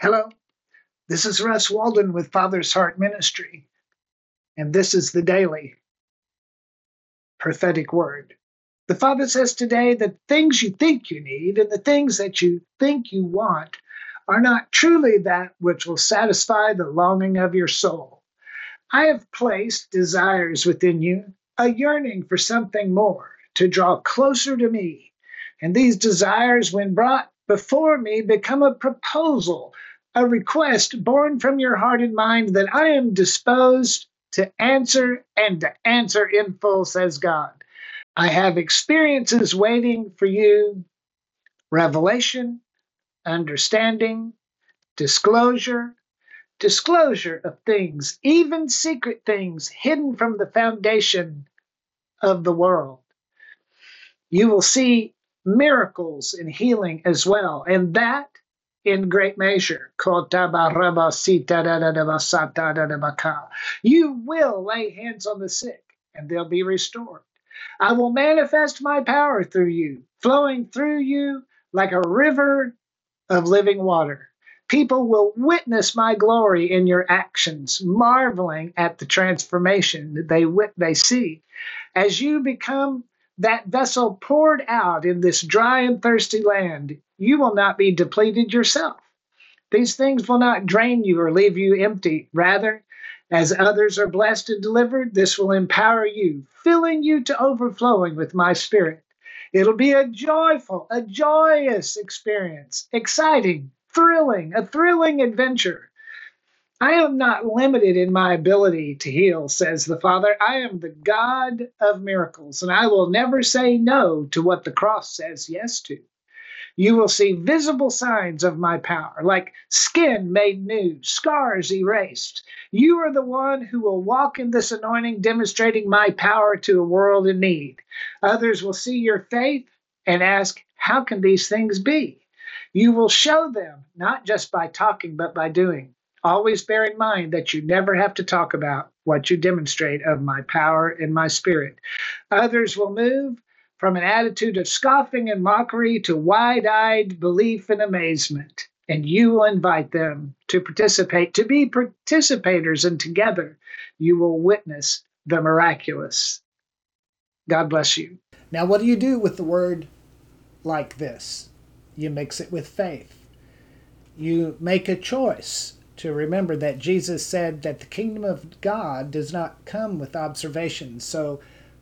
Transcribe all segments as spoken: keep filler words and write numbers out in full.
Hello, this is Russ Walden with Father's Heart Ministry, and this is the daily prophetic word. The Father says today that things you think you need and the things that you think you want are not truly that which will satisfy the longing of your soul. I have placed desires within you, a yearning for something more, to draw closer to me. And these desires, when brought before me, become a proposal, a request born from your heart and mind that I am disposed to answer and to answer in full, says God. I have experiences waiting for you, revelation, understanding, disclosure, disclosure of things, even secret things hidden from the foundation of the world. You will see miracles and healing as well, and that in great measure. You will lay hands on the sick, and they'll be restored. I will manifest my power through you, flowing through you like a river of living water. People will witness my glory in your actions, marveling at the transformation that they, they see. As you become that vessel poured out in this dry and thirsty land, you will not be depleted yourself. These things will not drain you or leave you empty. Rather, as others are blessed and delivered, this will empower you, filling you to overflowing with my spirit. It'll be a joyful, a joyous experience, exciting, thrilling, a thrilling adventure. I am not limited in my ability to heal, says the Father. I am the God of miracles, and I will never say no to what the cross says yes to. You will see visible signs of my power, like skin made new, scars erased. You are the one who will walk in this anointing, demonstrating my power to a world in need. Others will see your faith and ask, how can these things be? You will show them, not just by talking, but by doing. Always bear in mind that you never have to talk about what you demonstrate of my power and my spirit. Others will move from an attitude of scoffing and mockery to wide-eyed belief and amazement. And you will invite them to participate, to be participators, and together you will witness the miraculous. God bless you. Now, what do you do with the word like this? You mix it with faith. You make a choice to remember that Jesus said that the kingdom of God does not come with observation. So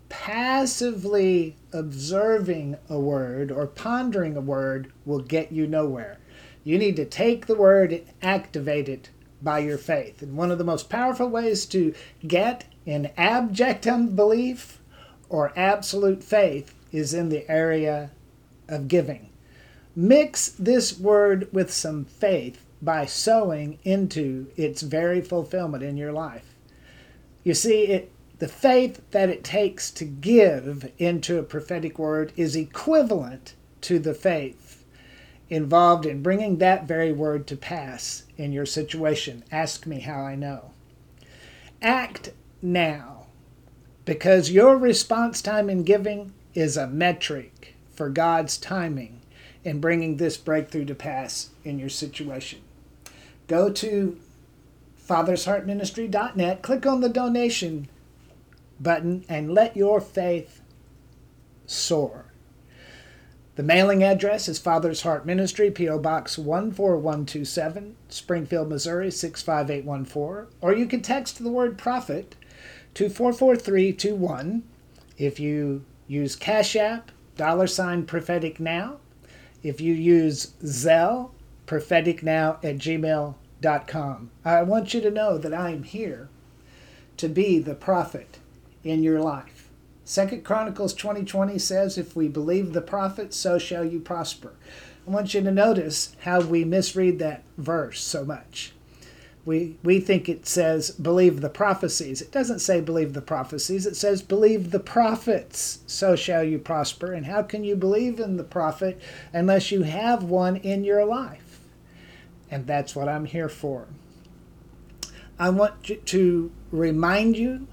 passively observing a word or pondering a word will get you nowhere. You need to take the word and activate it by your faith. And one of the most powerful ways to get in abject unbelief or absolute faith is in the area of giving. Mix this word with some faith by sowing into its very fulfillment in your life. You see, it the faith that it takes to give into a prophetic word is equivalent to the faith involved in bringing that very word to pass in your situation. Ask me how I know. Act now, because your response time in giving is a metric for God's timing in bringing this breakthrough to pass in your situation. Go to fathers heart ministry dot net, click on the donation button, and let your faith soar. The mailing address is Father's Heart Ministry, P O Box one four one two seven, Springfield, Missouri six five eight one four, or you can text the word prophet to four four three two one. If you use Cash App, dollar sign prophetic now. If you use Zelle, propheticnow at gmail dot com. I want you to know that I am here to be the prophet in your life. Second Chronicles twenty twenty says, if we believe the prophet, so shall you prosper. I want you to notice how we misread that verse so much. We, we think it says, believe the prophecies. It doesn't say believe the prophecies. It says, believe the prophets, so shall you prosper. And how can you believe in the prophet unless you have one in your life? And that's what I'm here for. I want to remind you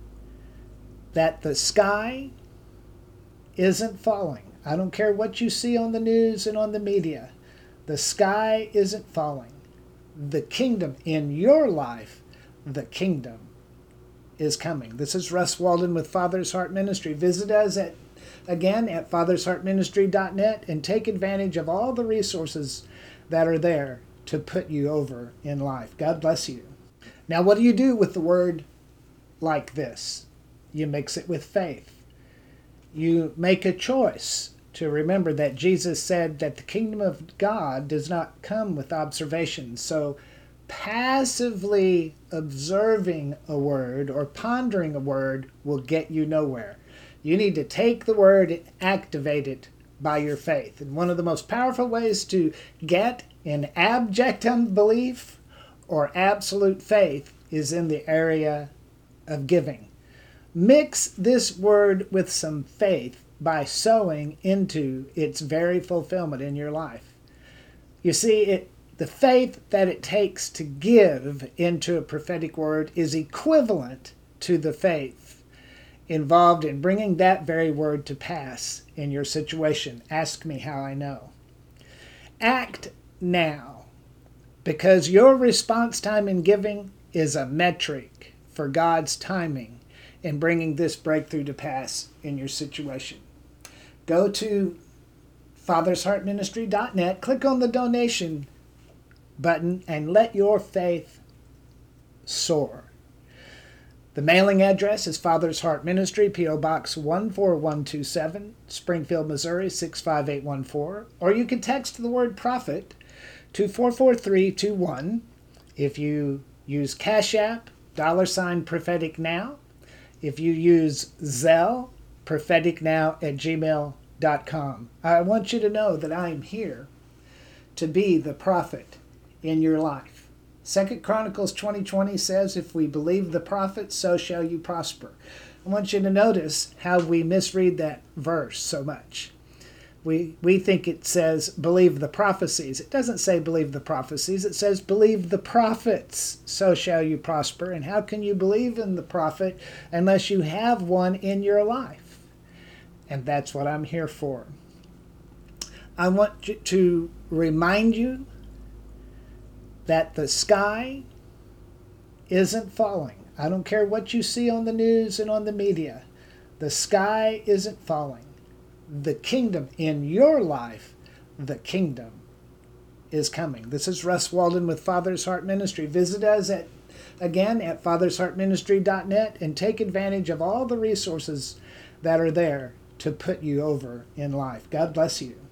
that the sky isn't falling. I don't care what you see on the news and on the media. The sky isn't falling. the kingdom in your life, the kingdom is coming. This is Russ Walden with Father's Heart Ministry. Visit us at again at fathers heart ministry dot net and take advantage of all the resources that are there to put you over in life. God bless you. Now, what do you do with the word like this? You mix it with faith. You make a choice to remember that Jesus said that the kingdom of God does not come with observation. So passively observing a word or pondering a word will get you nowhere. You need to take the word and activate it by your faith. And one of the most powerful ways to get in abject unbelief or absolute faith is in the area of giving. Mix this word with some faith by sowing into its very fulfillment in your life. You see, it the faith that it takes to give into a prophetic word is equivalent to the faith involved in bringing that very word to pass in your situation. Ask me how I know. Act now, because your response time in giving is a metric for God's timing in bringing this breakthrough to pass in your situation. Go to fathers heart ministry dot net, click on the donation button, and let your faith soar. The mailing address is Father's Heart Ministry, P O Box one four one two seven, Springfield, Missouri six five eight one four, or you can text the word prophet to four four three two one. If you use Cash App, dollar sign prophetic now. If you use Zelle, prophetic now at gmail dot com. I want you to know that I am here to be the prophet in your life. Second Chronicles twenty twenty says, if we believe the prophets, so shall you prosper. I want you to notice how we misread that verse so much. We, we think it says, believe the prophecies. It doesn't say believe the prophecies. It says, believe the prophets, so shall you prosper. And how can you believe in the prophet unless you have one in your life? And that's what I'm here for. I want to remind you that the sky isn't falling. I don't care what you see on the news and on the media. The sky isn't falling. The kingdom in your life, the kingdom is coming. This is Russ Walden with Father's Heart Ministry. Visit us at again at fathers heart ministry dot net and take advantage of all the resources that are there to put you over in life. God bless you.